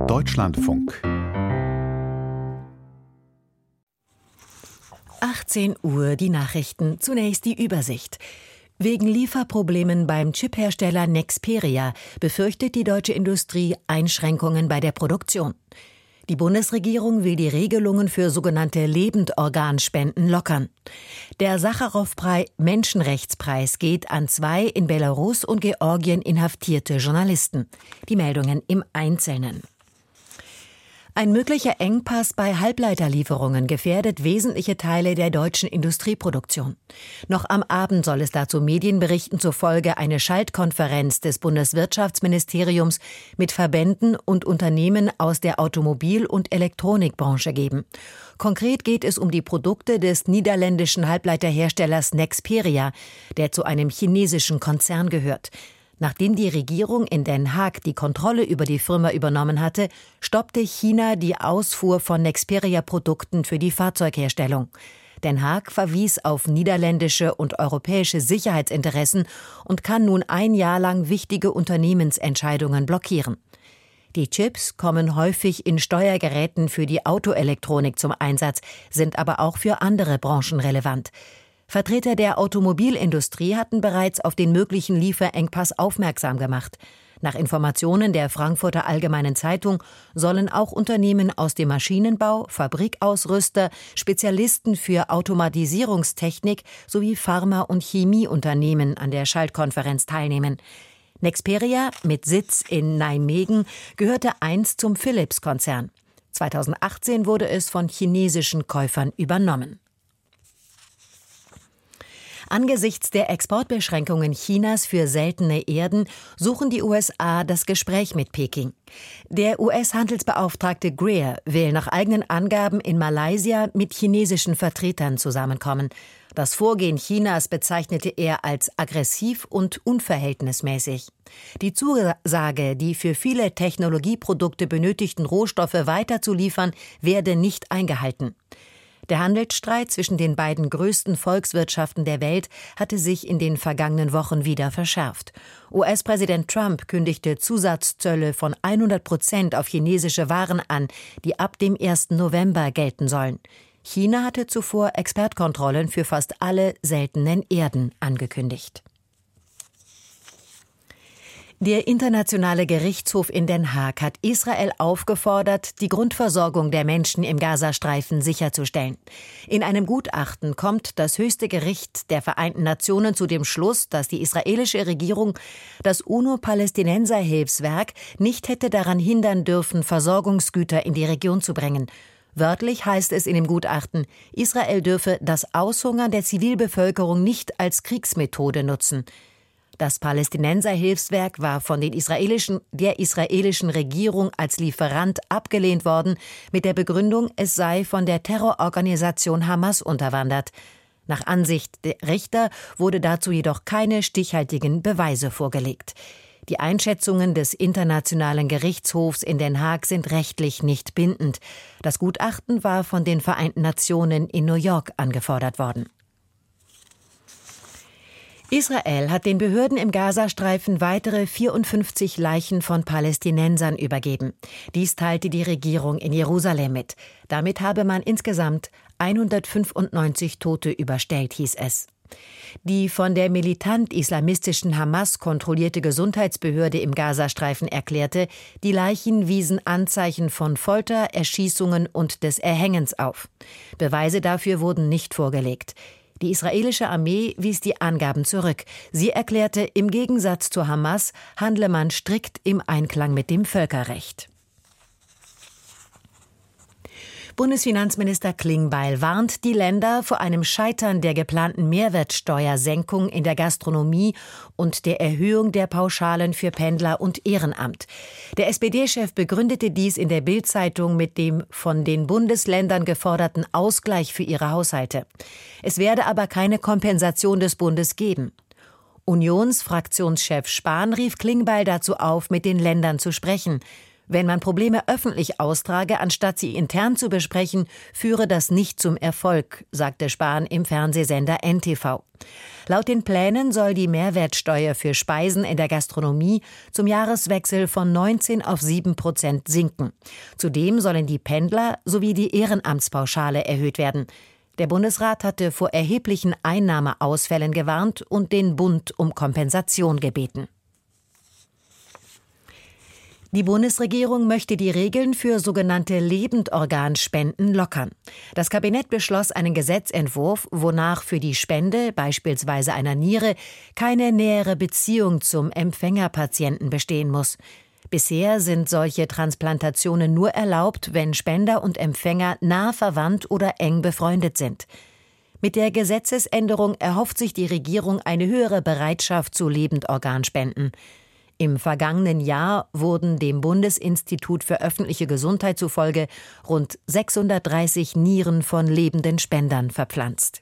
Deutschlandfunk 18 Uhr, die Nachrichten. Zunächst die Übersicht. Wegen Lieferproblemen beim Chiphersteller Nexperia befürchtet die deutsche Industrie Einschränkungen bei der Produktion. Die Bundesregierung will die Regelungen für sogenannte Lebendorganspenden lockern. Der Sacharow-Menschenrechtspreis geht an 2 in Belarus und Georgien inhaftierte Journalisten. Die Meldungen im Einzelnen. Ein möglicher Engpass bei Halbleiterlieferungen gefährdet wesentliche Teile der deutschen Industrieproduktion. Noch am Abend soll es dazu Medienberichten zufolge eine Schaltkonferenz des Bundeswirtschaftsministeriums mit Verbänden und Unternehmen aus der Automobil- und Elektronikbranche geben. Konkret geht es um die Produkte des niederländischen Halbleiterherstellers Nexperia, der zu einem chinesischen Konzern gehört. Nachdem die Regierung in Den Haag die Kontrolle über die Firma übernommen hatte, stoppte China die Ausfuhr von Nexperia-Produkten für die Fahrzeugherstellung. Den Haag verwies auf niederländische und europäische Sicherheitsinteressen und kann nun ein Jahr lang wichtige Unternehmensentscheidungen blockieren. Die Chips kommen häufig in Steuergeräten für die Autoelektronik zum Einsatz, sind aber auch für andere Branchen relevant. Vertreter der Automobilindustrie hatten bereits auf den möglichen Lieferengpass aufmerksam gemacht. Nach Informationen der Frankfurter Allgemeinen Zeitung sollen auch Unternehmen aus dem Maschinenbau, Fabrikausrüster, Spezialisten für Automatisierungstechnik sowie Pharma- und Chemieunternehmen an der Schaltkonferenz teilnehmen. Nexperia mit Sitz in Nijmegen gehörte einst zum Philips-Konzern. 2018 wurde es von chinesischen Käufern übernommen. Angesichts der Exportbeschränkungen Chinas für seltene Erden suchen die USA das Gespräch mit Peking. Der US-Handelsbeauftragte Greer will nach eigenen Angaben in Malaysia mit chinesischen Vertretern zusammenkommen. Das Vorgehen Chinas bezeichnete er als aggressiv und unverhältnismäßig. Die Zusage, die für viele Technologieprodukte benötigten Rohstoffe weiterzuliefern, werde nicht eingehalten. Der Handelsstreit zwischen den beiden größten Volkswirtschaften der Welt hatte sich in den vergangenen Wochen wieder verschärft. US-Präsident Trump kündigte Zusatzzölle von 100% auf chinesische Waren an, die ab dem 1. November gelten sollen. China hatte zuvor Exportkontrollen für fast alle seltenen Erden angekündigt. Der Internationale Gerichtshof in Den Haag hat Israel aufgefordert, die Grundversorgung der Menschen im Gazastreifen sicherzustellen. In einem Gutachten kommt das höchste Gericht der Vereinten Nationen zu dem Schluss, dass die israelische Regierung das UNO-Palästinenser-Hilfswerk nicht hätte daran hindern dürfen, Versorgungsgüter in die Region zu bringen. Wörtlich heißt es in dem Gutachten, Israel dürfe das Aushungern der Zivilbevölkerung nicht als Kriegsmethode nutzen. Das Palästinenser-Hilfswerk war von der israelischen Regierung als Lieferant abgelehnt worden, mit der Begründung, es sei von der Terrororganisation Hamas unterwandert. Nach Ansicht der Richter wurde dazu jedoch keine stichhaltigen Beweise vorgelegt. Die Einschätzungen des Internationalen Gerichtshofs in Den Haag sind rechtlich nicht bindend. Das Gutachten war von den Vereinten Nationen in New York angefordert worden. Israel hat den Behörden im Gazastreifen weitere 54 Leichen von Palästinensern übergeben. Dies teilte die Regierung in Jerusalem mit. Damit habe man insgesamt 195 Tote überstellt, hieß es. Die von der militant-islamistischen Hamas kontrollierte Gesundheitsbehörde im Gazastreifen erklärte, die Leichen wiesen Anzeichen von Folter, Erschießungen und des Erhängens auf. Beweise dafür wurden nicht vorgelegt. Die israelische Armee wies die Angaben zurück. Sie erklärte, im Gegensatz zur Hamas handle man strikt im Einklang mit dem Völkerrecht. Bundesfinanzminister Klingbeil warnt die Länder vor einem Scheitern der geplanten Mehrwertsteuersenkung in der Gastronomie und der Erhöhung der Pauschalen für Pendler und Ehrenamt. Der SPD-Chef begründete dies in der Bild-Zeitung mit dem von den Bundesländern geforderten Ausgleich für ihre Haushalte. Es werde aber keine Kompensation des Bundes geben. Unionsfraktionschef Spahn rief Klingbeil dazu auf, mit den Ländern zu sprechen. Wenn man Probleme öffentlich austrage, anstatt sie intern zu besprechen, führe das nicht zum Erfolg, sagte Spahn im Fernsehsender NTV. Laut den Plänen soll die Mehrwertsteuer für Speisen in der Gastronomie zum Jahreswechsel von 19 auf 7% sinken. Zudem sollen die Pendler sowie die Ehrenamtspauschale erhöht werden. Der Bundesrat hatte vor erheblichen Einnahmeausfällen gewarnt und den Bund um Kompensation gebeten. Die Bundesregierung möchte die Regeln für sogenannte Lebendorganspenden lockern. Das Kabinett beschloss einen Gesetzentwurf, wonach für die Spende, beispielsweise einer Niere, keine nähere Beziehung zum Empfängerpatienten bestehen muss. Bisher sind solche Transplantationen nur erlaubt, wenn Spender und Empfänger nah verwandt oder eng befreundet sind. Mit der Gesetzesänderung erhofft sich die Regierung eine höhere Bereitschaft zu Lebendorganspenden. Im vergangenen Jahr wurden dem Bundesinstitut für öffentliche Gesundheit zufolge rund 630 Nieren von lebenden Spendern verpflanzt.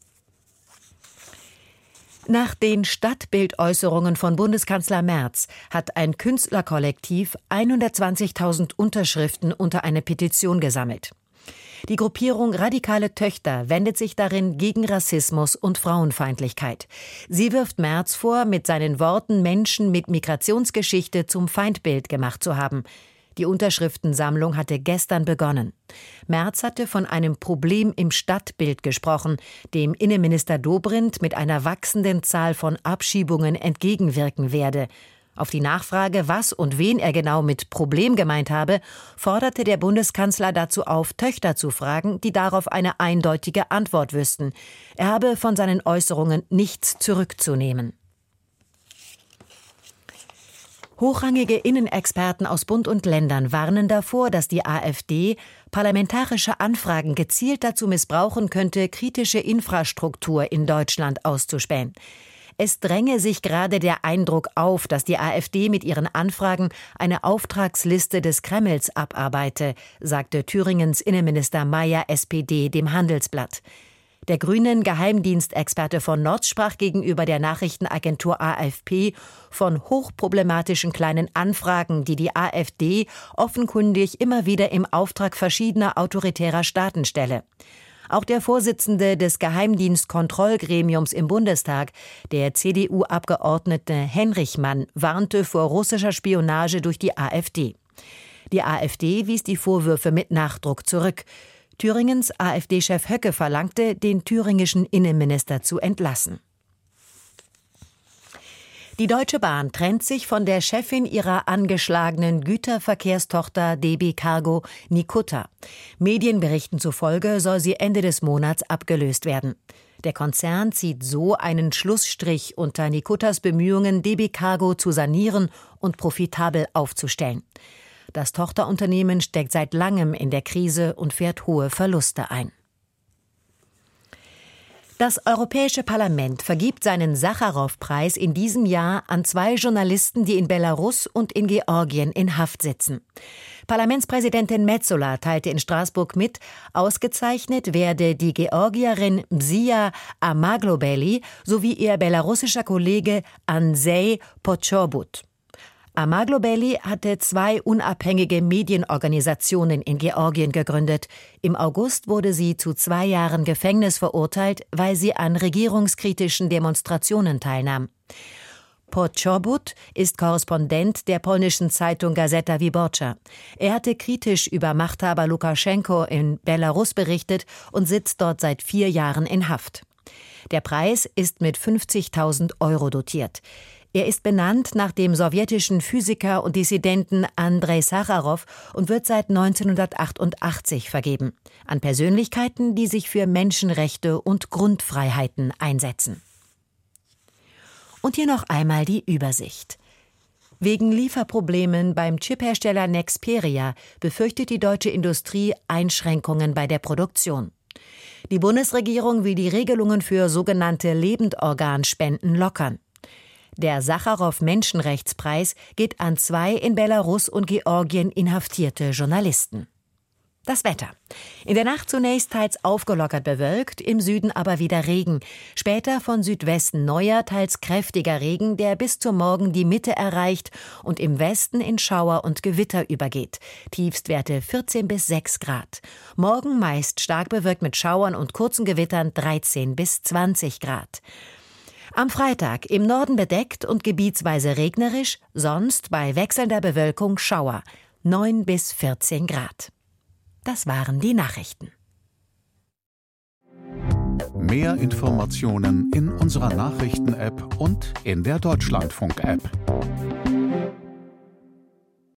Nach den Stadtbildäußerungen von Bundeskanzler Merz hat ein Künstlerkollektiv 120.000 Unterschriften unter eine Petition gesammelt. Die Gruppierung Radikale Töchter wendet sich darin gegen Rassismus und Frauenfeindlichkeit. Sie wirft Merz vor, mit seinen Worten Menschen mit Migrationsgeschichte zum Feindbild gemacht zu haben. Die Unterschriftensammlung hatte gestern begonnen. Merz hatte von einem Problem im Stadtbild gesprochen, dem Innenminister Dobrindt mit einer wachsenden Zahl von Abschiebungen entgegenwirken werde. Auf die Nachfrage, was und wen er genau mit Problem gemeint habe, forderte der Bundeskanzler dazu auf, Töchter zu fragen, die darauf eine eindeutige Antwort wüssten. Er habe von seinen Äußerungen nichts zurückzunehmen. Hochrangige Innenexperten aus Bund und Ländern warnen davor, dass die AfD parlamentarische Anfragen gezielt dazu missbrauchen könnte, kritische Infrastruktur in Deutschland auszuspähen. Es dränge sich gerade der Eindruck auf, dass die AfD mit ihren Anfragen eine Auftragsliste des Kremls abarbeite, sagte Thüringens Innenminister Mayer, SPD, dem Handelsblatt. Der grünen Geheimdienstexperte von Notz sprach gegenüber der Nachrichtenagentur AFP von hochproblematischen kleinen Anfragen, die die AfD offenkundig immer wieder im Auftrag verschiedener autoritärer Staaten stelle. Auch der Vorsitzende des Geheimdienstkontrollgremiums im Bundestag, der CDU-Abgeordnete Henrichmann, warnte vor russischer Spionage durch die AfD. Die AfD wies die Vorwürfe mit Nachdruck zurück. Thüringens AfD-Chef Höcke verlangte, den thüringischen Innenminister zu entlassen. Die Deutsche Bahn trennt sich von der Chefin ihrer angeschlagenen Güterverkehrstochter DB Cargo, Nikutta. Medienberichten zufolge soll sie Ende des Monats abgelöst werden. Der Konzern zieht so einen Schlussstrich unter Nikuttas Bemühungen, DB Cargo zu sanieren und profitabel aufzustellen. Das Tochterunternehmen steckt seit langem in der Krise und fährt hohe Verluste ein. Das Europäische Parlament vergibt seinen Sacharow-Preis in diesem Jahr an 2 Journalisten, die in Belarus und in Georgien in Haft sitzen. Parlamentspräsidentin Metsola teilte in Straßburg mit, ausgezeichnet werde die Georgierin Mzia Amaglobeli sowie ihr belarussischer Kollege Andrzej Poczobut. Amaglobeli hatte 2 unabhängige Medienorganisationen in Georgien gegründet. Im August wurde sie zu 2 Jahren Gefängnis verurteilt, weil sie an regierungskritischen Demonstrationen teilnahm. Poczobut ist Korrespondent der polnischen Zeitung Gazeta Wyborcza. Er hatte kritisch über Machthaber Lukaschenko in Belarus berichtet und sitzt dort seit 4 Jahren in Haft. Der Preis ist mit 50.000 € dotiert. Er ist benannt nach dem sowjetischen Physiker und Dissidenten Andrei Sacharow und wird seit 1988 vergeben. An Persönlichkeiten, die sich für Menschenrechte und Grundfreiheiten einsetzen. Und hier noch einmal die Übersicht. Wegen Lieferproblemen beim Chiphersteller Nexperia befürchtet die deutsche Industrie Einschränkungen bei der Produktion. Die Bundesregierung will die Regelungen für sogenannte Lebendorganspenden lockern. Der Sacharow-Menschenrechtspreis geht an 2 in Belarus und Georgien inhaftierte Journalisten. Das Wetter. In der Nacht zunächst teils aufgelockert bewölkt, im Süden aber wieder Regen. Später von Südwesten neuer, teils kräftiger Regen, der bis zum Morgen die Mitte erreicht und im Westen in Schauer und Gewitter übergeht. Tiefstwerte 14 bis 6 Grad. Morgen meist stark bewölkt mit Schauern und kurzen Gewittern 13 bis 20 Grad. Am Freitag im Norden bedeckt und gebietsweise regnerisch, sonst bei wechselnder Bewölkung Schauer. 9 bis 14 Grad. Das waren die Nachrichten. Mehr Informationen in unserer Nachrichten-App und in der Deutschlandfunk-App.